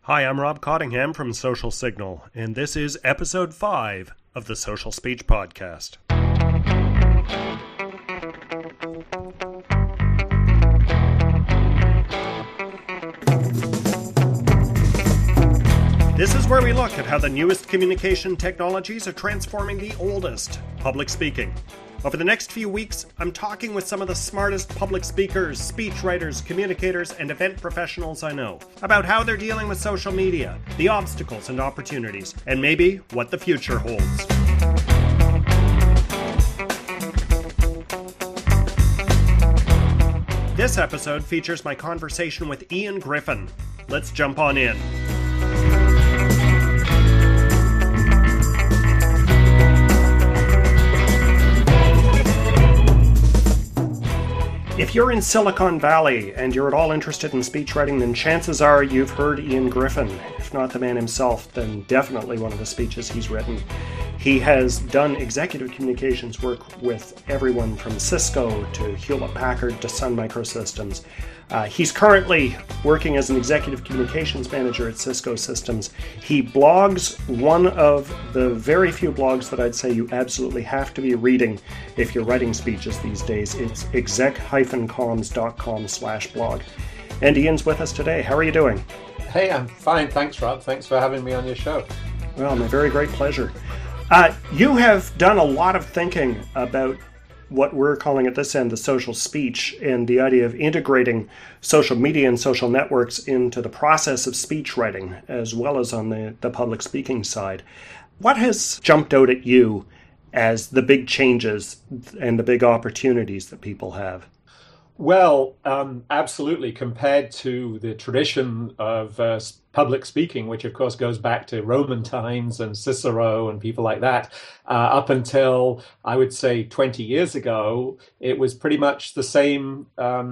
Hi, I'm Rob Cottingham from Social Signal, and this is episode 5 of the Social Speech Podcast. This is where we look at how the newest communication technologies are transforming the oldest, public speaking. Over the next few weeks, I'm talking with some of the smartest public speakers, speechwriters, communicators, and event professionals I know about how they're dealing with social media, the obstacles and opportunities, and maybe what the future holds. This episode features my conversation with Ian Griffin. Let's jump on in. If you're in Silicon Valley and you're at all interested in speechwriting, then chances are you've heard Ian Griffin. If not the man himself, then definitely one of the speeches he's written. He has done executive communications work with everyone from Cisco to Hewlett-Packard to Sun Microsystems. He's currently working as an executive communications manager at Cisco Systems. He blogs one of the very few blogs that I'd say you absolutely have to be reading if you're writing speeches these days. It's exec-comms.com/blog. And Ian's with us today. How are you doing? Hey, I'm fine. Thanks, Rob. Thanks for having me on your show. Well, my very great pleasure. You have done a lot of thinking about what we're calling at this end the social speech and the idea of integrating social media and social networks into the process of speech writing as well as on the public speaking side. What has jumped out at you as the big changes and the big opportunities that people have? Well, absolutely. Compared to the tradition of public speaking, which of course goes back to Roman times and Cicero and people like that, up until I would say 20 years ago, it was pretty much the same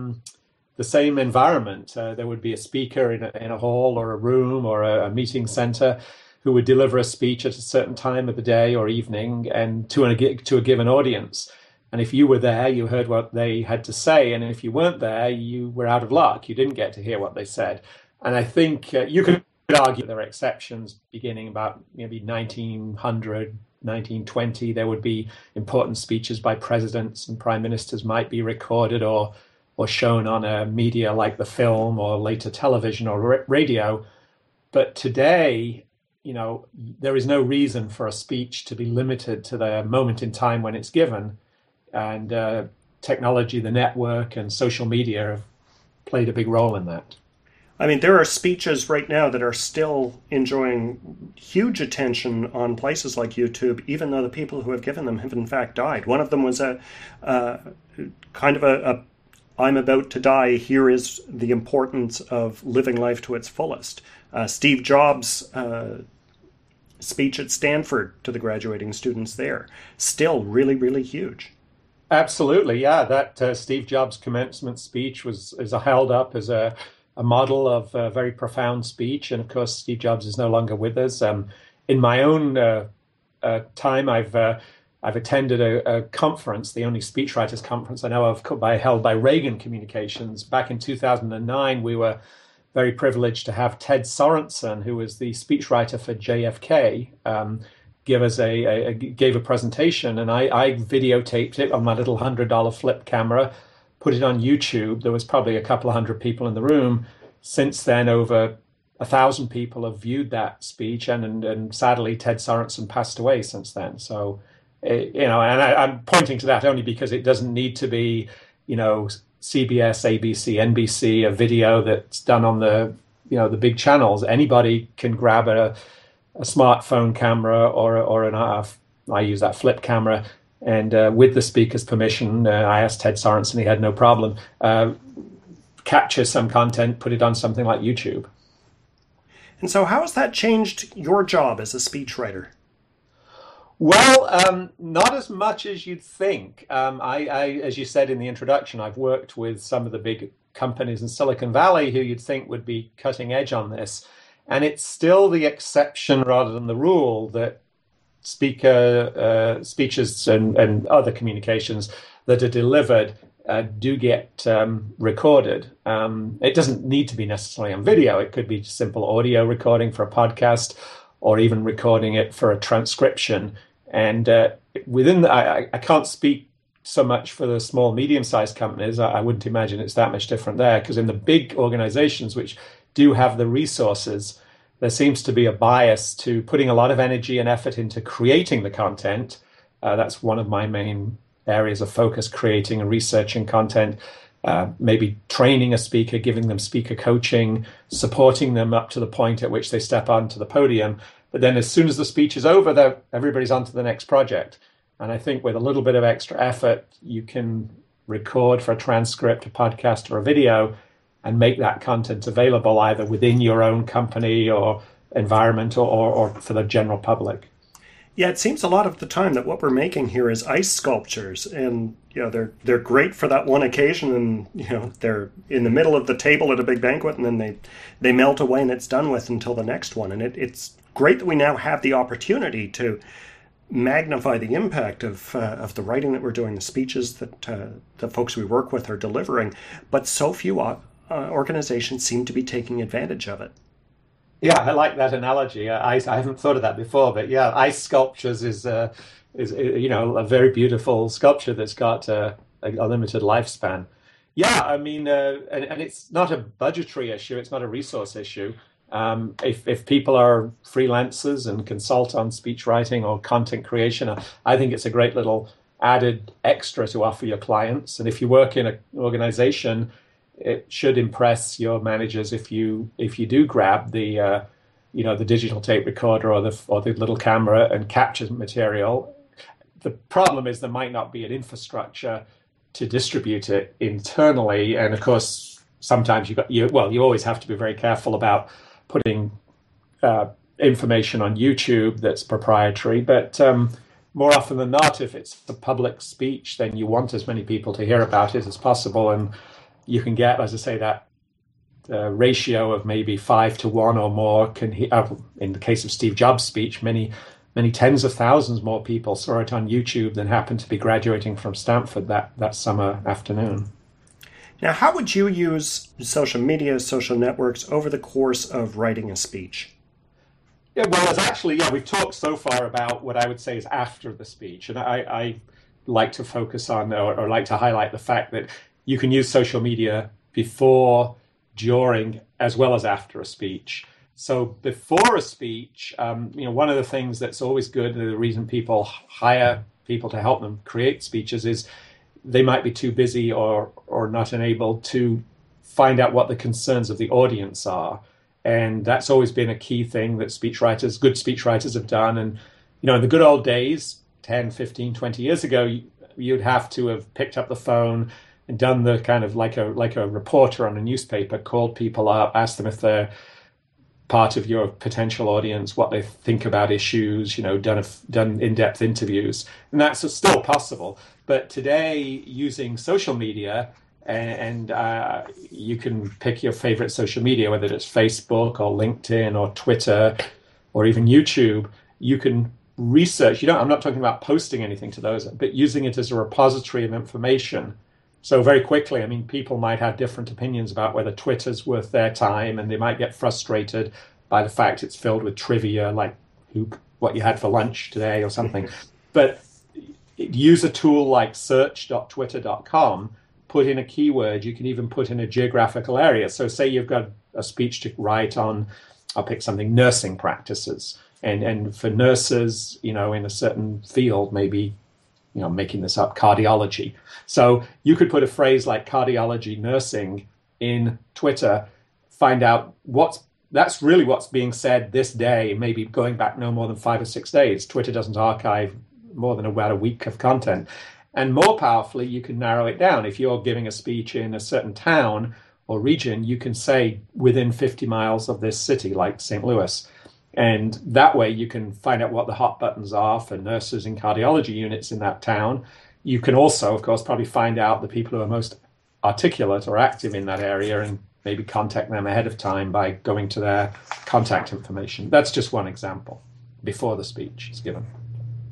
environment. There would be a speaker in a hall or a room or a meeting center who would deliver a speech at a certain time of the day or evening and to a given audience. And if you were there, you heard what they had to say. And if you weren't there, you were out of luck. You didn't get to hear what they said. And I think you could argue there are exceptions beginning about maybe 1900, 1920. There would be important speeches by presidents and prime ministers might be recorded or shown on a media like the film or later television or radio. But today, there is no reason for a speech to be limited to the moment in time when it's given. And technology, the network, and social media have played a big role in that. I mean, there are speeches right now that are still enjoying huge attention on places like YouTube, even though the people who have given them have in fact died. One of them was a I'm about to die, here is the importance of living life to its fullest. Steve Jobs' speech at Stanford to the graduating students there, still really, really huge. Absolutely, yeah. That Steve Jobs' commencement speech is held up as a model of a very profound speech. And of course, Steve Jobs is no longer with us. In my own time, I've attended a conference, the only speechwriters conference I know of, held by Reagan Communications. Back in 2009, we were very privileged to have Ted Sorensen, who was the speechwriter for JFK, gave a presentation, and I videotaped it on my little $100 flip camera, put it on YouTube. There was probably a couple of hundred people in the room. Since then, over 1,000 people have viewed that speech, and sadly, Ted Sorensen passed away since then. So, and I'm pointing to that only because it doesn't need to be, CBS, ABC, NBC, a video that's done on the big channels. Anybody can grab a smartphone camera or I use that flip camera, and with the speaker's permission, I asked Ted Sorensen, he had no problem, capture some content, put it on something like YouTube. And so how has that changed your job as a speechwriter? Well, not as much as you'd think. I, as you said in the introduction, I've worked with some of the big companies in Silicon Valley who you'd think would be cutting edge on this. And it's still the exception rather than the rule that speeches and other communications that are delivered do get recorded. It doesn't need to be necessarily on video. It could be just simple audio recording for a podcast, or even recording it for a transcription. And within I can't speak so much for the small, medium-sized companies. I wouldn't imagine it's that much different there, because in the big organizations which do have the resources, there seems to be a bias to putting a lot of energy and effort into creating the content. That's one of my main areas of focus: creating and researching content, maybe training a speaker, giving them speaker coaching, supporting them up to the point at which they step onto the podium. But then as soon as the speech is over, everybody's on to the next project. And I think with a little bit of extra effort, you can record for a transcript, a podcast, or a video, and make that content available either within your own company or environment, or for the general public. Yeah, it seems a lot of the time that what we're making here is ice sculptures, and they're great for that one occasion, and they're in the middle of the table at a big banquet, and then they melt away and it's done with until the next one. And it's great that we now have the opportunity to magnify the impact of the writing that we're doing, the speeches that the folks we work with are delivering, but so few organizations seem to be taking advantage of it. Yeah, I like that analogy. I haven't thought of that before, but yeah, ice sculptures is a very beautiful sculpture that's got a limited lifespan. Yeah, I mean, and it's not a budgetary issue; it's not a resource issue. If people are freelancers and consult on speech writing or content creation, I think it's a great little added extra to offer your clients. And if you work in an organization, it should impress your managers if you do grab the the digital tape recorder or the little camera and capture material. The problem is there might not be an infrastructure to distribute it internally, and of course sometimes you always have to be very careful about putting information on YouTube that's proprietary. But more often than not, if it's a public speech, then you want as many people to hear about it as possible, and you can get, as I say, that ratio of maybe 5-1 or more. In the case of Steve Jobs' speech, many tens of thousands more people saw it on YouTube than happened to be graduating from Stanford that summer afternoon. Now, how would you use social media, social networks over the course of writing a speech? Yeah, well, we've talked so far about what I would say is after the speech, and I like to focus on or like to highlight the fact that you can use social media before, during, as well as after a speech. So before a speech, one of the things that's always good, and the reason people hire people to help them create speeches, is they might be too busy or not enabled to find out what the concerns of the audience are. And that's always been a key thing that good speechwriters have done. And, in the good old days, 10, 15, 20 years ago, you'd have to have picked up the phone and done the kind of like a reporter on a newspaper, called people up, asked them if they're part of your potential audience, what they think about issues, done in-depth interviews. And that's still possible. But today, using social media, and you can pick your favorite social media, whether it's Facebook or LinkedIn or Twitter or even YouTube, you can research. I'm not talking about posting anything to those, but using it as a repository of information. So very quickly, people might have different opinions about whether Twitter's worth their time, and they might get frustrated by the fact it's filled with trivia, like what you had for lunch today or something. But use a tool like search.twitter.com, put in a keyword. You can even put in a geographical area. So say you've got a speech to write on, I'll pick something, nursing practices. And for nurses, in a certain field, maybe, making this up, cardiology. So you could put a phrase like cardiology nursing in Twitter, find out that's really what's being said this day, maybe going back no more than 5 or 6 days. Twitter doesn't archive more than about a week of content. And more powerfully, you can narrow it down. If you're giving a speech in a certain town or region, you can say within 50 miles of this city, like St. Louis. And that way you can find out what the hot buttons are for nurses in cardiology units in that town. You can also, of course, probably find out the people who are most articulate or active in that area and maybe contact them ahead of time by going to their contact information. That's just one example before the speech is given.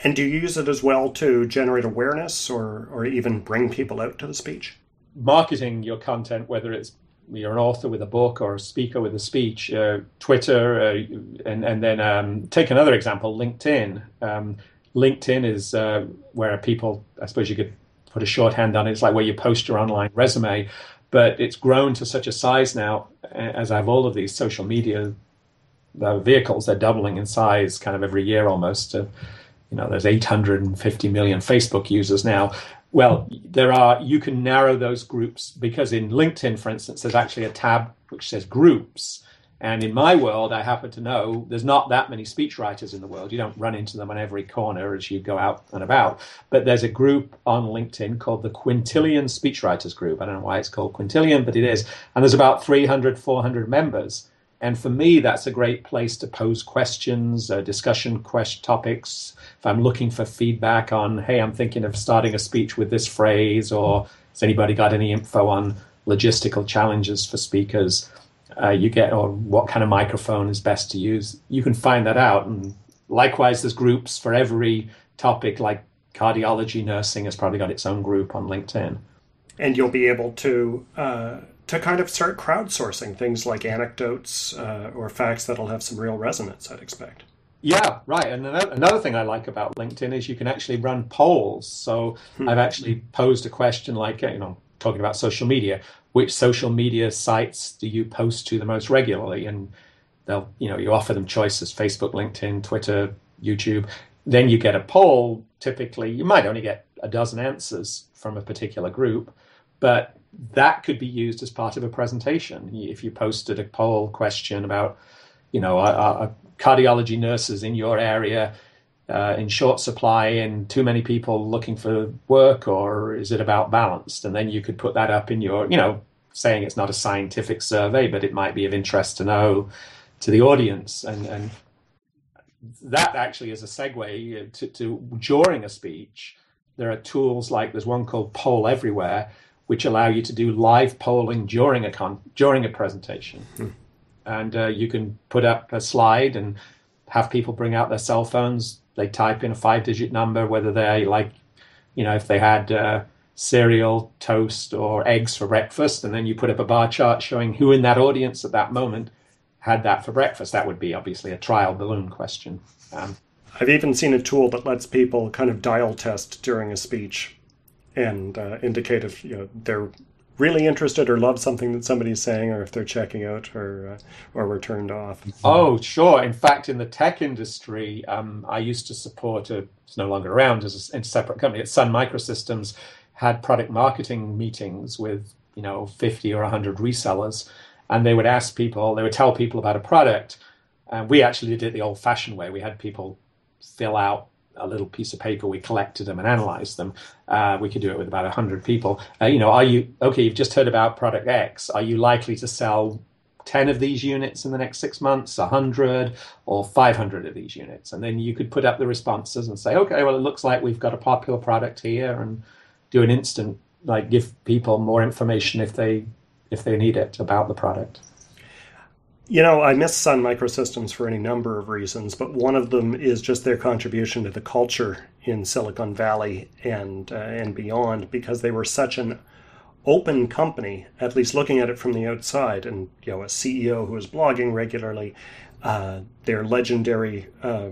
And do you use it as well to generate awareness or even bring people out to the speech? Marketing your content, whether it's you're an author with a book or a speaker with a speech, Twitter, and then take another example, LinkedIn. LinkedIn is where people, I suppose you could put a shorthand on it, it's like where you post your online resume, but it's grown to such a size now, as I have all of these social media vehicles, they're doubling in size kind of every year almost. There's 850 million Facebook users now. Well, you can narrow those groups because in LinkedIn, for instance, there's actually a tab which says groups. And in my world, I happen to know there's not that many speechwriters in the world. You don't run into them on every corner as you go out and about. But there's a group on LinkedIn called the Quintillion Speechwriters Group. I don't know why it's called Quintillion, but it is. And there's about 300, 400 members. And for me, that's a great place to pose questions, discussion topics. If I'm looking for feedback on, hey, I'm thinking of starting a speech with this phrase, or has anybody got any info on logistical challenges for speakers? Or what kind of microphone is best to use? You can find that out. And likewise, there's groups for every topic, like cardiology nursing has probably got its own group on LinkedIn. And you'll be able to kind of start crowdsourcing things like anecdotes or facts that'll have some real resonance, I'd expect. Yeah, right. And another thing I like about LinkedIn is you can actually run polls. So I've actually posed a question like, talking about social media. Which social media sites do you post to the most regularly? And you offer them choices: Facebook, LinkedIn, Twitter, YouTube. Then you get a poll. Typically, you might only get a dozen answers from a particular group, but that could be used as part of a presentation. If you posted a poll question about, cardiology nurses in your area in short supply and too many people looking for work, or is it about balanced? And then you could put that up in your, saying it's not a scientific survey, but it might be of interest to know to the audience. And that actually is a segue to during a speech. There are tools like there's one called Poll Everywhere, which allow you to do live polling during a presentation. And you can put up a slide and have people bring out their cell phones. They type in a 5-digit number, whether they're if they had cereal, toast, or eggs for breakfast, and then you put up a bar chart showing who in that audience at that moment had that for breakfast. That would be obviously a trial balloon question. I've even seen a tool that lets people kind of dial test during a speech and indicate if they're really interested or love something that somebody's saying, or if they're checking out or were turned off. Oh, sure. In fact, in the tech industry, I used to support it's no longer around as a separate company. At Sun Microsystems, had product marketing meetings with 50 or 100 resellers, and they would tell people about a product. And we actually did it the old-fashioned way. We had people fill out a little piece of paper, we collected them and analyzed them. We could do it with about 100 people. You've just heard about product X. Are you likely to sell 10 of these units in the next 6 months, 100, or 500 of these units? And then you could put up the responses and say, okay, well, it looks like we've got a popular product here, and do an instant, give people more information if they need it about the product. I miss Sun Microsystems for any number of reasons, but one of them is just their contribution to the culture in Silicon Valley and beyond, because they were such an open company, at least looking at it from the outside, and a CEO who was blogging regularly, their legendary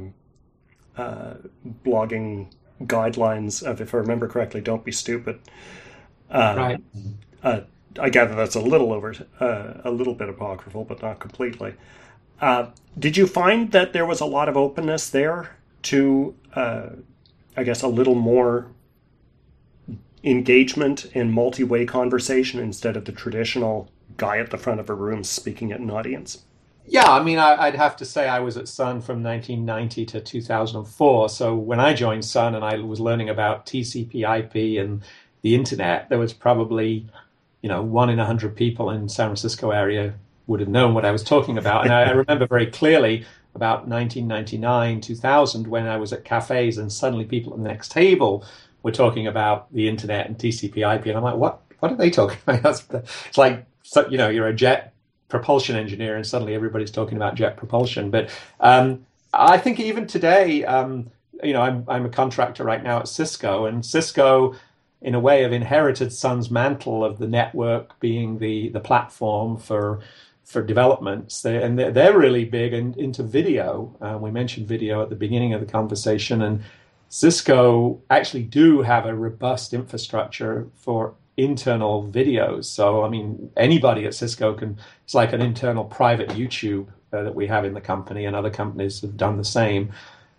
blogging guidelines of, if I remember correctly, don't be stupid. Right. I gather that's a little bit apocryphal, but not completely. Did you find that there was a lot of openness there to, a little more engagement and multi-way conversation instead of the traditional guy at the front of a room speaking at an audience? Yeah, I'd have to say I was at Sun from 1990 to 2004. So when I joined Sun and I was learning about TCP/IP and the internet, there was probably 1 in 100 people in San Francisco area would have known what I was talking about. And I remember very clearly about 1999, 2000, when I was at cafes and suddenly people at the next table were talking about the internet and TCP/IP. And I'm like, what are they talking about? It's like, you're a jet propulsion engineer and suddenly everybody's talking about jet propulsion. But I think even today, I'm a contractor right now at Cisco, and Cisco, in a way, have inherited Sun's mantle of the network being the platform for developments. They're really big into video. We mentioned video at the beginning of the conversation, and Cisco actually do have a robust infrastructure for internal videos. So, I mean, anybody at Cisco it's like an internal private YouTube that we have in the company, and other companies have done the same.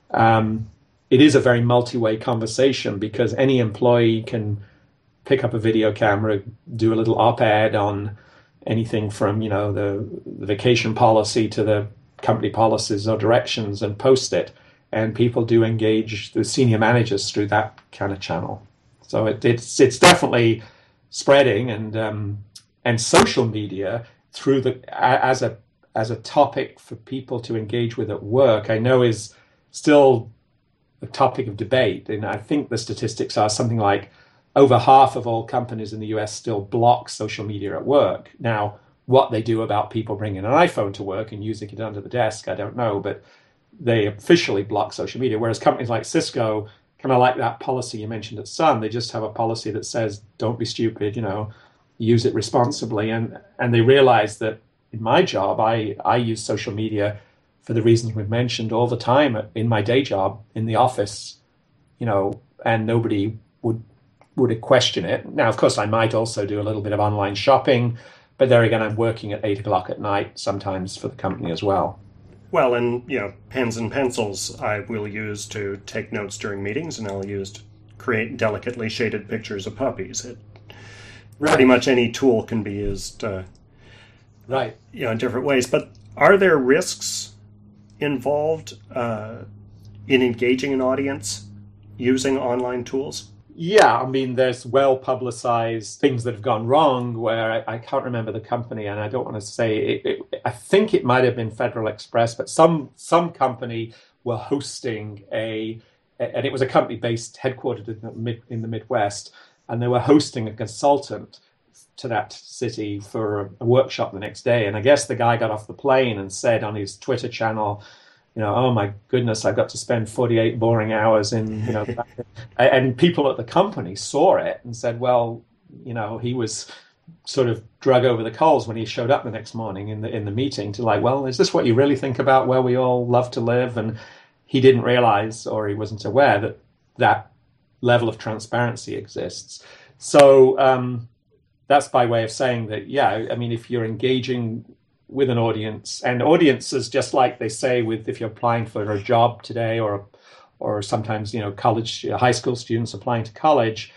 It is a very multi-way conversation because any employee can pick up a video camera, do a little op-ed on anything from, the vacation policy to the company policies or directions, and post it. And people do engage the senior managers through that kind of channel. So it's definitely spreading, and social media as a topic for people to engage with at work, I know is still a topic of debate. And I think the statistics are something like over half of all companies in the US still block social media at work. Now, what they do about people bringing an iPhone to work and using it under the desk, I don't know, but they officially block social media. Whereas companies like Cisco, kind of like that policy you mentioned at Sun, they just have a policy that says, don't be stupid, use it responsibly. And they realize that in my job, I use social media for the reasons we've mentioned all the time in my day job in the office, and nobody would question it. Now, of course, I might also do a little bit of online shopping, but there again, I'm working at 8 o'clock at night sometimes for the company as well. Well, and, pens and pencils I will use to take notes during meetings, and I'll use to create delicately shaded pictures of puppies. Pretty much any tool can be used right. In different ways. But are there risks involved in engaging an audience using online tools? Yeah, I mean, there's well-publicized things that have gone wrong where I can't remember the company, and I don't want to say it. I think it might have been Federal Express, but some company were hosting and it was a company based headquartered in the Midwest, and they were hosting a consultant to that city for a workshop the next day. And I guess the guy got off the plane and said on his Twitter channel, oh my goodness, I've got to spend 48 boring hours in, and people at the company saw it and said, well, he was sort of drug over the coals when he showed up the next morning in the meeting to like, well, is this what you really think about where we all love to live? And he didn't realize, or he wasn't aware that level of transparency exists. So that's by way of saying that, yeah, I mean, if you're engaging with an audience, and audiences, just like they say if you're applying for a job today, or sometimes college, high school students applying to college,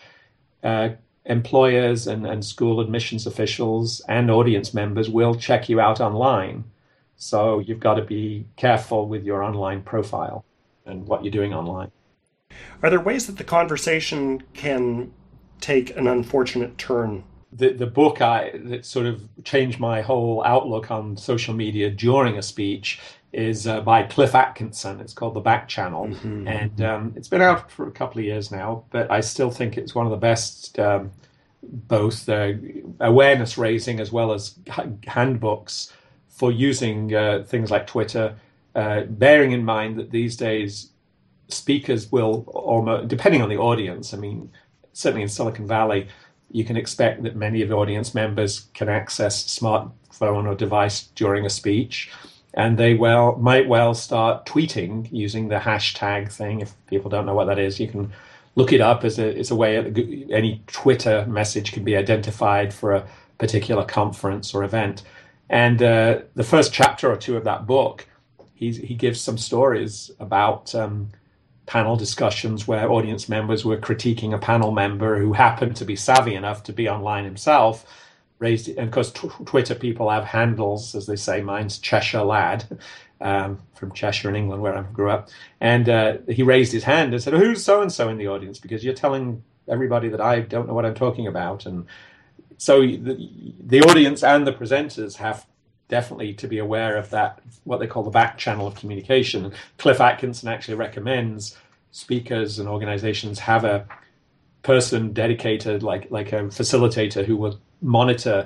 employers and school admissions officials and audience members will check you out online. So you've got to be careful with your online profile and what you're doing online. Are there ways that the conversation can take an unfortunate turn? The book that sort of changed my whole outlook on social media during a speech is by Cliff Atkinson. It's called The Back Channel. Mm-hmm. And it's been out for a couple of years now, but I still think it's one of the best, both awareness raising as well as handbooks for using things like Twitter, bearing in mind that these days speakers will almost, depending on the audience, I mean, certainly in Silicon Valley, you can expect that many of the audience members can access smartphone or device during a speech, and they might well start tweeting using the hashtag thing. If people don't know what that is, you can look it up. It's a way any Twitter message can be identified for a particular conference or event. And the first chapter or two of that book, he gives some stories about panel discussions where audience members were critiquing a panel member who happened to be savvy enough to be online himself, raised it. And of course, Twitter people have handles, as they say. Mine's Cheshire Lad, from Cheshire in England, where I grew up. And he raised his hand and said, who's so-and-so in the audience? Because you're telling everybody that I don't know what I'm talking about. And so the audience and the presenters have definitely to be aware of that, what they call the back channel of communication. Cliff Atkinson actually recommends speakers and organizations have a person dedicated, like a facilitator, who will monitor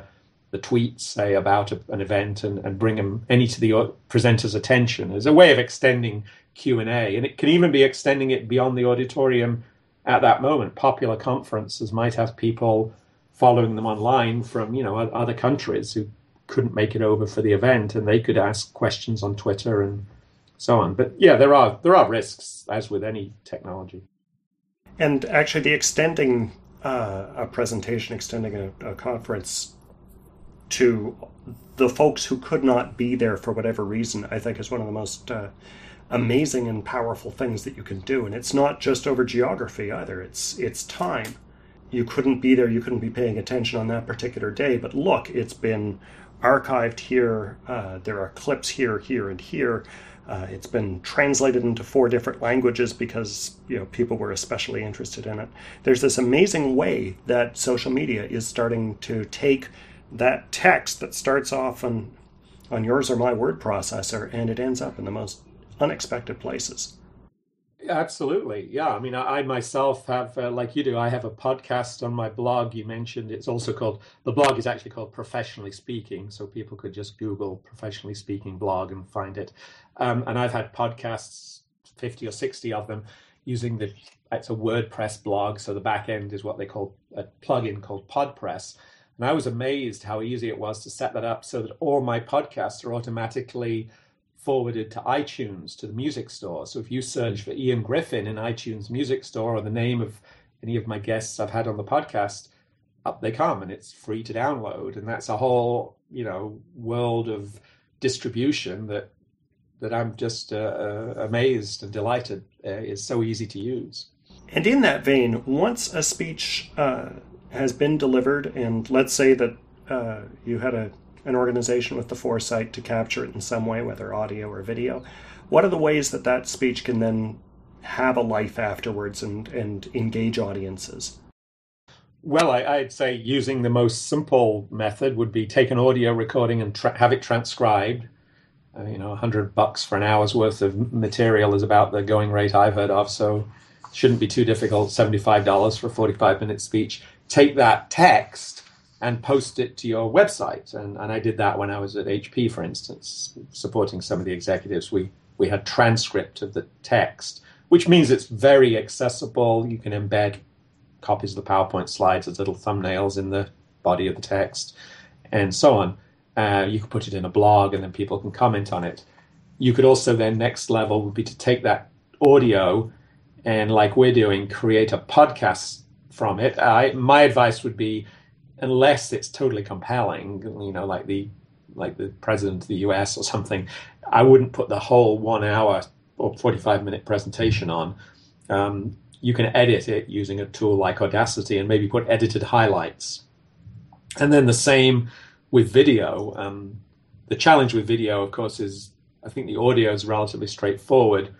the tweets, say, about an event and bring them any to the presenter's attention as a way of extending Q&A. And it can even be extending it beyond the auditorium at that moment. Popular conferences might have people following them online from, other countries who couldn't make it over for the event, and they could ask questions on Twitter and so on. But yeah, there are risks, as with any technology. And actually, the extending a presentation, extending a conference to the folks who could not be there for whatever reason, I think is one of the most amazing and powerful things that you can do. And it's not just over geography either. It's time. You couldn't be there. You couldn't be paying attention on that particular day. But look, it's been archived here. There are clips here, here, and here. It's been translated into 4 different languages because people were especially interested in it. There's this amazing way that social media is starting to take that text that starts off on yours or my word processor, and it ends up in the most unexpected places. Absolutely. Yeah. I mean, I myself have, like you do, I have a podcast on my blog. You mentioned it's also called, the blog is actually called Professionally Speaking. So people could just Google Professionally Speaking blog and find it. And I've had podcasts, 50 or 60 of them, using it's a WordPress blog. So the back end is what they call a plugin called PodPress. And I was amazed how easy it was to set that up so that all my podcasts are automatically forwarded to iTunes, to the music store. So if you search for Ian Griffin in iTunes Music Store, or the name of any of my guests I've had on the podcast, up they come, and it's free to download. And that's a whole, world of distribution that I'm just amazed and delighted is so easy to use. And in that vein, once a speech has been delivered, and let's say that you had an organization with the foresight to capture it in some way, whether audio or video, what are the ways that speech can then have a life afterwards and engage audiences? Well, I'd say using the most simple method would be take an audio recording and have it transcribed. $100 for an hour's worth of material is about the going rate I've heard of, so it shouldn't be too difficult. $75 for a 45-minute speech. Take that text and post it to your website. And I did that when I was at HP, for instance, supporting some of the executives. We had transcript of the text, which means it's very accessible. You can embed copies of the PowerPoint slides as little thumbnails in the body of the text, and so on. You can put it in a blog, and then people can comment on it. You could also then, next level would be to take that audio and, like we're doing, create a podcast from it. My advice would be, unless it's totally compelling, like the president of the US or something, I wouldn't put the whole 1 hour or 45-minute presentation on. You can edit it using a tool like Audacity and maybe put edited highlights. And then the same with video. The challenge with video, of course, is I think the audio is relatively straightforward.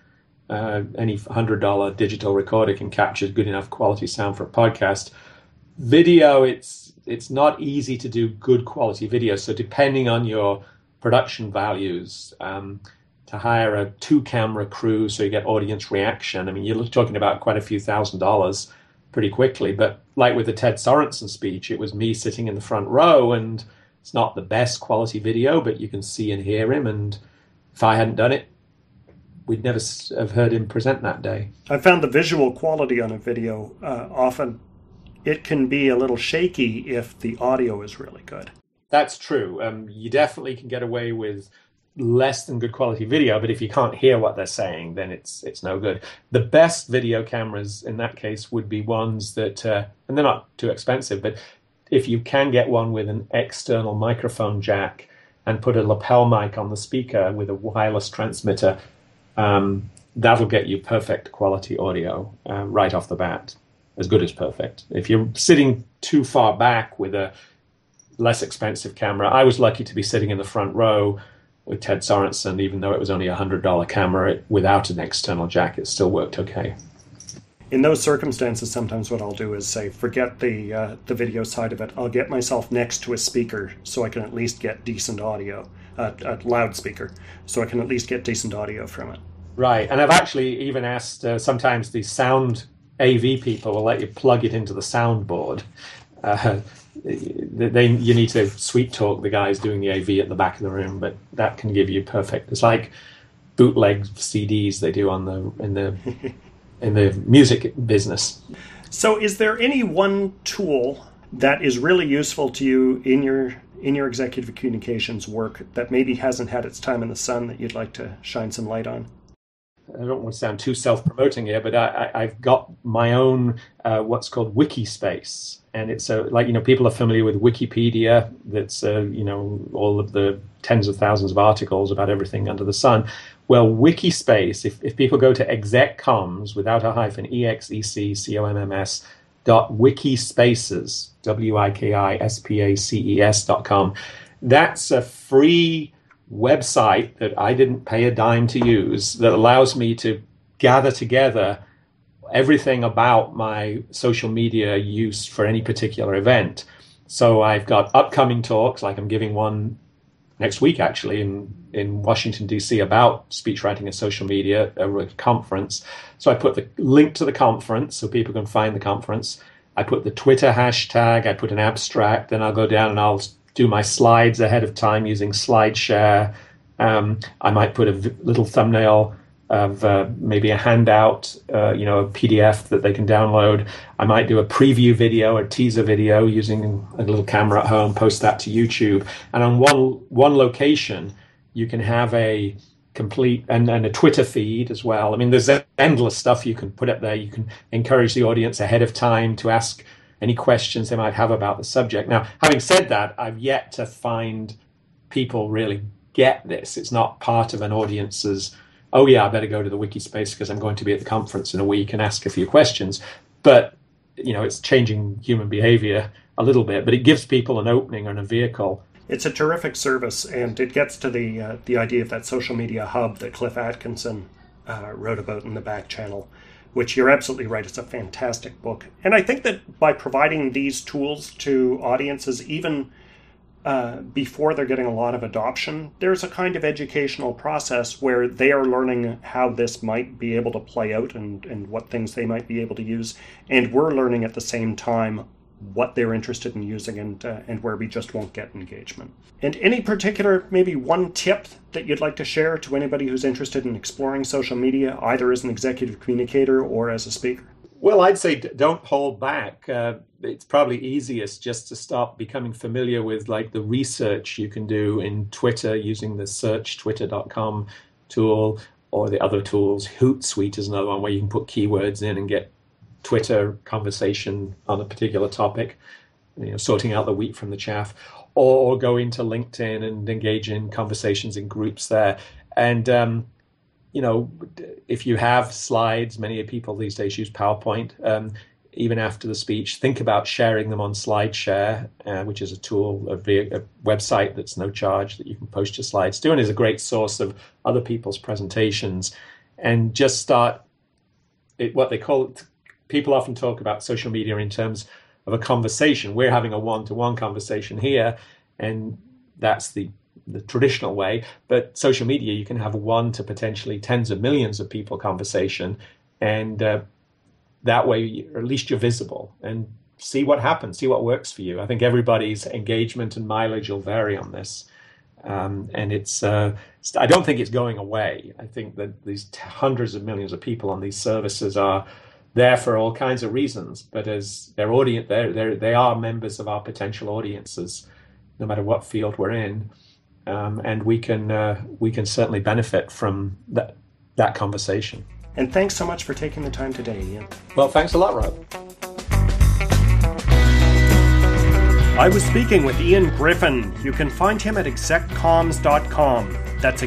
Any $100 digital recorder can capture good enough quality sound for a podcast. Video, it's not easy to do good quality video. So depending on your production values, to hire a 2-camera crew so you get audience reaction, I mean, you're talking about quite a few $1,000s pretty quickly. But like with the Ted Sorensen speech, it was me sitting in the front row, and it's not the best quality video, but you can see and hear him. And if I hadn't done it, we'd never have heard him present that day. I found the visual quality on a video often, it can be a little shaky if the audio is really good. That's true. You definitely can get away with less than good quality video, but if you can't hear what they're saying, then it's no good. The best video cameras in that case would be ones that, and they're not too expensive, but if you can get one with an external microphone jack and put a lapel mic on the speaker with a wireless transmitter, that'll get you perfect quality audio right off the bat, as good as perfect. If you're sitting too far back with a less expensive camera, I was lucky to be sitting in the front row with Ted Sorensen, even though it was only a $100 camera, without an external jack, it still worked okay. In those circumstances, sometimes what I'll do is say, forget the video side of it. I'll get myself next to a speaker so I can at least get decent audio, a loudspeaker, so I can at least get decent audio from it. Right, and I've actually even asked, sometimes the sound AV people will let you plug it into the soundboard. You need to sweet talk the guys doing the AV at the back of the room, but that can give you perfect. It's like bootleg CDs they do in the music business. So, is there any one tool that is really useful to you in your executive communications work that maybe hasn't had its time in the sun that you'd like to shine some light on? I don't want to sound too self-promoting here, but I've got my own what's called Wikispace, and it's people are familiar with Wikipedia. That's all of the tens of thousands of articles about everything under the sun. Well, Wikispace, if people go to execcoms without a hyphen, EXECCOMMS .wikispaces, WIKISPACES.com, that's a free website that I didn't pay a dime to use that allows me to gather together everything about my social media use for any particular event. So I've got upcoming talks, like I'm giving one next week actually in Washington, D.C. about speech writing and social media, a conference. So I put the link to the conference so people can find the conference. I put the Twitter hashtag, I put an abstract, then I'll go down and I'll do my slides ahead of time using SlideShare. I might put a little thumbnail of maybe a handout, a PDF that they can download. I might do a preview video, a teaser video using a little camera at home, post that to YouTube. And on one location, you can have a complete and a Twitter feed as well. I mean, there's endless stuff you can put up there. You can encourage the audience ahead of time to ask any questions they might have about the subject. Now, having said that, I've yet to find people really get this. It's not part of an audience's, oh yeah, I better go to the Wikispace because I'm going to be at the conference in a week and ask a few questions. But, it's changing human behavior a little bit, but it gives people an opening and a vehicle. It's a terrific service, and it gets to the idea of that social media hub that Cliff Atkinson wrote about in the back channel, which you're absolutely right. It's a fantastic book. And I think that by providing these tools to audiences, even before they're getting a lot of adoption, there's a kind of educational process where they are learning how this might be able to play out and what things they might be able to use. And we're learning at the same time what they're interested in using and where we just won't get engagement. And any particular, maybe one tip that you'd like to share to anybody who's interested in exploring social media, either as an executive communicator or as a speaker? Well, I'd say don't hold back. It's probably easiest just to start becoming familiar with like the research you can do in Twitter using the search twitter.com tool or the other tools. Hootsuite is another one where you can put keywords in and get Twitter conversation on a particular topic, sorting out the wheat from the chaff, or go into LinkedIn and engage in conversations in groups there. And, if you have slides, many people these days use PowerPoint, even after the speech, think about sharing them on SlideShare, which is a tool, a website that's no charge that you can post your slides to, and is a great source of other people's presentations. And just start what they call it. People often talk about social media in terms of a conversation. We're having a one-to-one conversation here, and that's the traditional way. But social media, you can have one to potentially tens of millions of people conversation, and that way, at least you're visible, and see what happens, see what works for you. I think everybody's engagement and mileage will vary on this. And it's I don't think it's going away. I think that these hundreds of millions of people on these services are there for all kinds of reasons, but as their audience, they are members of our potential audiences, no matter what field we're in, and we can certainly benefit from that conversation. And thanks so much for taking the time today, Ian. Well, thanks a lot, Rob. I was speaking with Ian Griffin. You can find him at execcoms.com. That's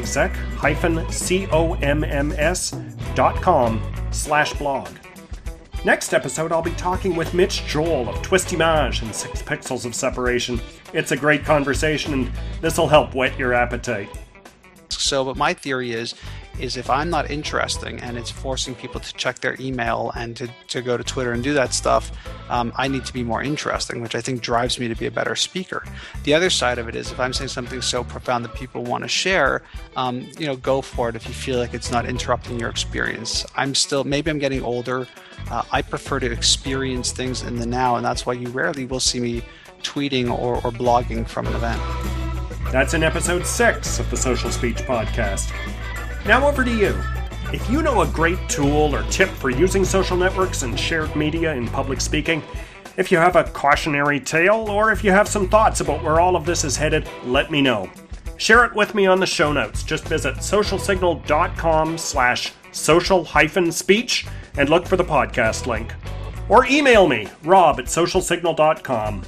exec-comms.com/blog. Next episode, I'll be talking with Mitch Joel of Twistimage and 6 Pixels of Separation. It's a great conversation, and this will help whet your appetite. So, but my theory is if I'm not interesting and it's forcing people to check their email and to go to Twitter and do that stuff, I need to be more interesting, which I think drives me to be a better speaker. The other side of it is if I'm saying something so profound that people want to share, go for it if you feel like it's not interrupting your experience. Maybe I'm getting older. I prefer to experience things in the now, and that's why you rarely will see me tweeting or blogging from an event. That's in episode 6 of the Social Speech Podcast. Now over to you. If you know a great tool or tip for using social networks and shared media in public speaking, if you have a cautionary tale, or if you have some thoughts about where all of this is headed, let me know. Share it with me on the show notes. Just visit socialsignal.com/social-speech and look for the podcast link. Or email me, rob@socialsignal.com.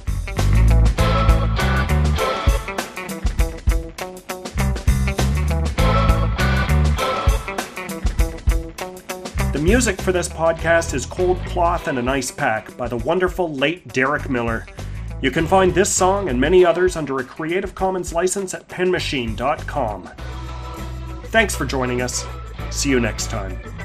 The music for this podcast is Cold Cloth and an Ice Pack by the wonderful late Derek Miller. You can find this song and many others under a Creative Commons license at penmachine.com. Thanks for joining us. See you next time.